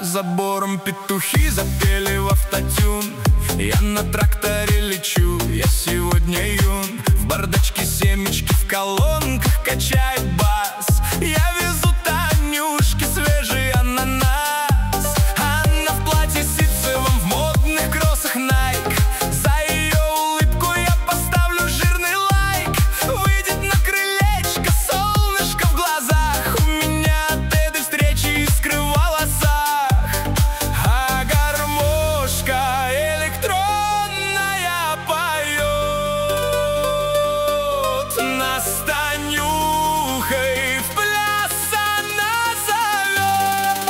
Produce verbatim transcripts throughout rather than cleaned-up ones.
забором петухи запели в автотюн. Я на тракторе лечу, я сегодня юн. В бардачке семечки, в колонках качает бас. Я везу Танюшке свежий ананас. Она в платье ситцевом, в модных кроссах Nike. За ее улыбку я поставлю жирный лайк. Выйдет на крылечко, солнышко в глазах. У меня от этой встречи искры в волосах. А гармошка электронная поет. Нас с Танюхой в пляс она зовет.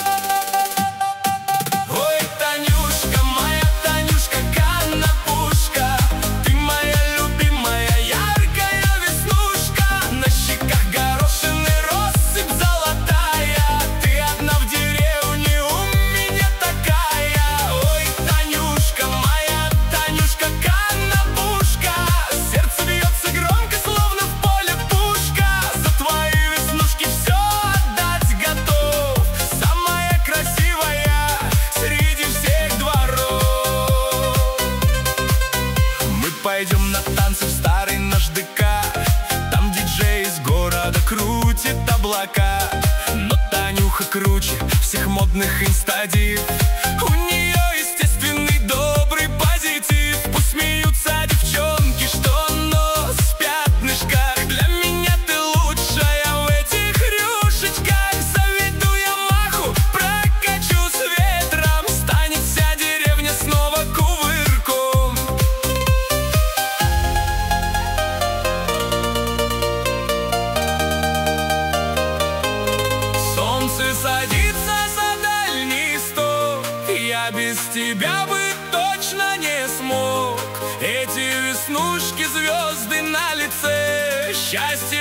Ой, Танюшка, моя Танюшка, конопушка, ты моя любимая, яркая веснушка. На щеках горошины россыпь золотая. Ты одна в деревне, у меня такая. Ой, Танюшка, моя Танюшка, конопушка, сердце бьется громко, словно в поле пушка. За твои веснушки все отдать готов. Самая красивая среди всех дворов. Мы пойдем на танцы в старый наш ДК. Там диджей из города крутит облака. Но Танюха круче всех модных инстадив. У нее естественный добрый позитив. Пусть смеются девчонки, что нос в пятнышках. Для меня ты лучшая в этих рюшечках. Заведу я маху, прокачусь ветром. Станет вся деревня снова кувырком. Солнце садится за дальний исток. Я без тебя бы точно не смог. Эти веснушки, звезды на лице, счастье